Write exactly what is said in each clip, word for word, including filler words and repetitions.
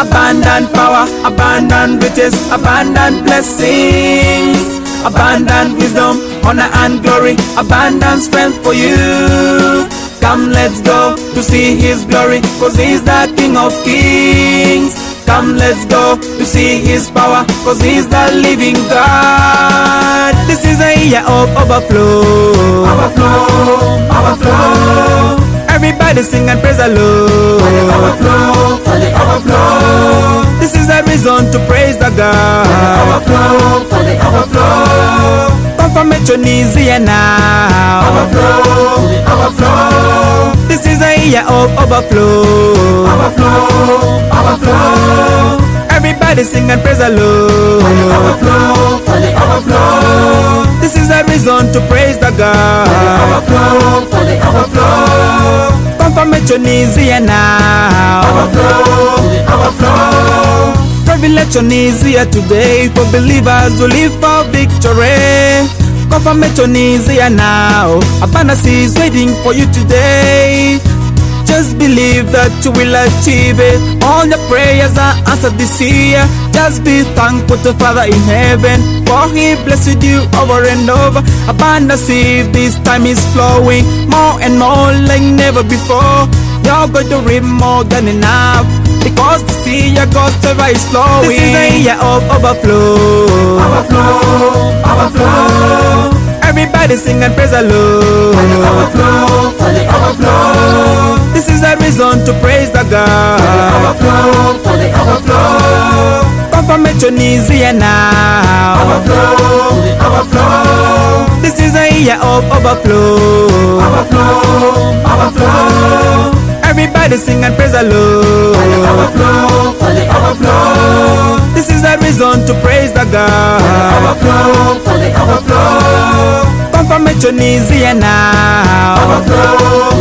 Abundant power, abundant riches, abundant blessings, abundant wisdom, honor and glory, abundant strength for you. Come, let's go to see His glory, cause He's the King of Kings. Come, let's go to see His power, cause He's the living God. This is a year of overflow, overflow, overflow. Everybody sing and praise the Lord. For the overflow, for the overflow. This is a reason to praise the God. For the overflow, for the overflow. Confirmation is here now. Overflow, overflow. This is a year of overflow, overflow, overflow. Everybody sing and praise the Lord. For the overflow, for the overflow. This is a reason to praise the God. For the overflow, for the overflow. Confirmation is here now. Overflow, overflow. Revelation is here today for believers who live for victory. Confirmation is here now. Abundance is waiting for you today. Just believe that you will achieve it. All your prayers are answered this year. Just be thankful to Father in heaven, for He blessed you over and over. Abundance this time is flowing more and more like never before. You're going to reap more than enough, because the sea your God's favor is flowing. This is a year of overflow, overflow, overflow. Everybody sing and praise the Lord. For the overflow, for the overflow. This is a reason to praise the God. For the overflow, for the overflow. Confirmation is here now. Overflow, overflow. This is a year of overflow, overflow, overflow. Everybody sing and praise the Lord. For the overflow, for the overflow. This is a reason to praise the God. For the overflow, for the overflow. Confirmation is here now. Overflow,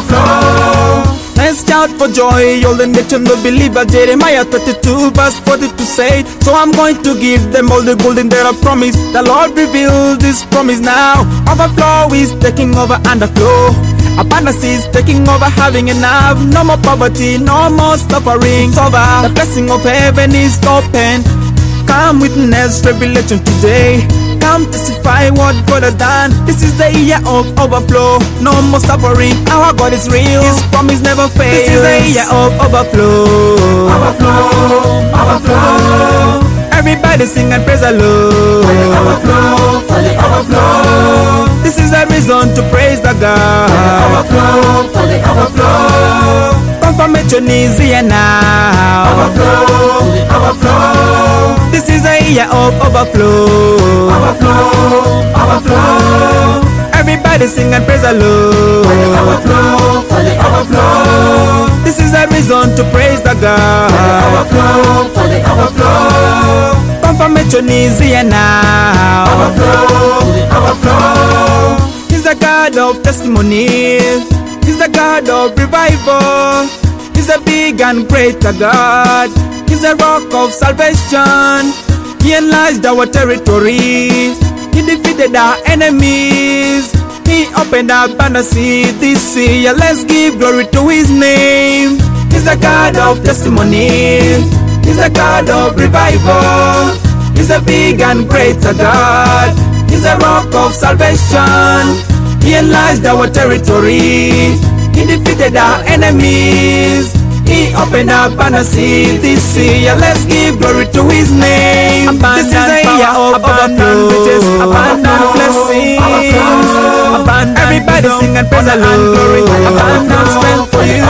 overflow. Let's shout for joy, all the nation will believe. Jeremiah thirty-two verse forty-two said, so I'm going to give them all the gold in their promise. The Lord revealed this promise now. Overflow is taking over underflow. Abundance is taking over, having enough. No more poverty, no more suffering. It's over. The blessing of heaven is open. Come witness revelation today. Come testify what God has done. This is the year of overflow. No more suffering. Our God is real. His promise never fails. This is the year of overflow, overflow, overflow. Everybody sing and praise the Lord. For the overflow, for the overflow. This is a reason to praise the God. For the overflow, for the overflow. Confirmation is here now. Overflow, overflow. This is a year of overflow, overflow, overflow. Everybody sing and praise the Lord. For the overflow, for the overflow. This is a reason to praise the God. For the overflow, for the overflow. Confirmation is here now. Overflow, overflow. He's the God of testimony. He's the God of revival. He's a big and greater God. He's a rock of salvation. He enlarged our territory. He defeated our enemies. He opened our abundance this year. Let's give glory to His name. He's the God of testimony. He's the God of revival. He's a big and greater God. He's a rock of salvation. He enlarged our territory. He defeated our enemies. He opened up abundance this year. Let's give glory to His name. Abundant this is a year of abundant riches, abundant blessings, abundant. Everybody sing and praise the Lord. Abundant strength for you.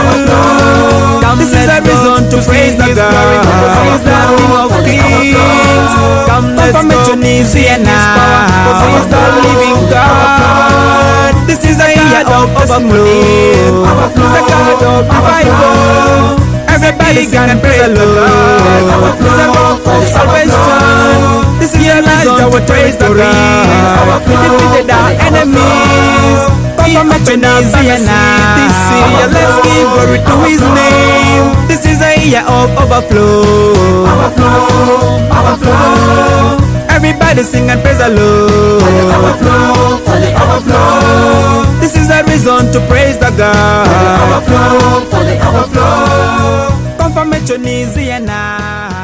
Come, this is a reason to praise the God. He's the King of Kings. Come, let's go. Confirmation is here now. He's the living God. This is a year of overflow. He's the God of revival. Everybody sing and praise the Lord. He's a rock of salvation. This is a reason to praise the God. He defeated our enemies. Confirmation is here now. This year, let's give glory to His name. This is a year of overflow, overflow, overflow. Everybody sing and praise the Lord. For the overflow, for the overflow. This is a reason to praise the God. For the overflow, for the overflow. Confirmation situation easier now.